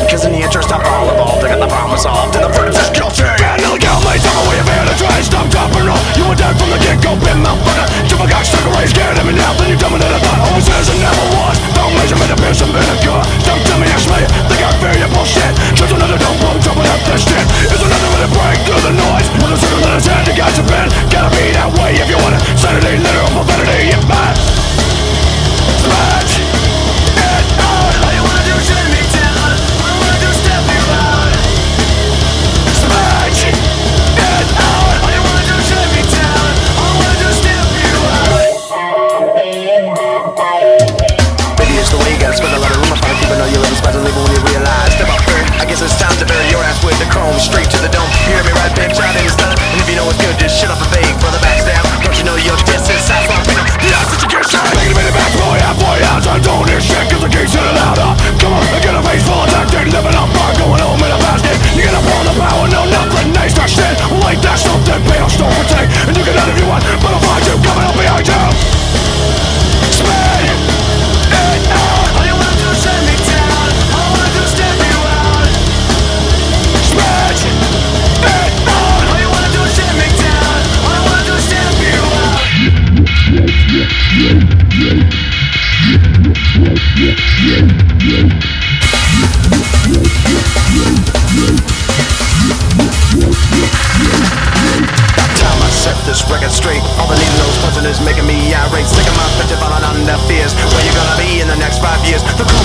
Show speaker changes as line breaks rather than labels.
Cause in the interest of all involved, I got the problem solved. And the verdict is guilty. And illegal me, tell me where you've had a try. Stop dropping off. You were dead from the get-go, been motherfucker. Jump a cock, stuck away, scared of me now. Then you tell me that I thought always is and never was. Don't measurement, appears some vinegar. Don't tell me actually, think I fear your bullshit. Just another dumb blow, jumping up this shit. Is another way to break through the noise. With a circle in his head, the guys have been. Gotta be that way if you want it. Sanity, literal profanity, yeah, man. Smash it out. All you wanna do is shut me down. All you wanna do is step me out. Smash it out. All you wanna do is shut me down. All you wanna do is step you out. Maybe it's the way you gotta spend a lot of room. I find people know you live in spots and leave when you realize. Step up first. I guess it's time to bury your ass with the chrome. Straight to the dome. You hear me right, bitch? I didn't stop. And if you know it's good, just shut up and beg for the backstab. Don't you know you're just inside for a minute? Yeah, such a good shot. Making a minute back, boy, I don't hear shit, cause the king's hitting louder. Come on, I get a face full of tactic, living on fire, going home in a basket. You get up on the power, no, nothing, nice, that shit. Like that's something, pay off, don't protect. And you can have if you want, but I'll find you, coming up behind you. Spin it out. All you wanna do is shut me down. All I wanna do is step you out. Spin it out. All you wanna do is shut me down. All I wanna do is step you out. Time I set this record straight. All the needle nose person is making me irate. Sick of my picture falling on deaf ears. Where you gonna be in the next 5 years? The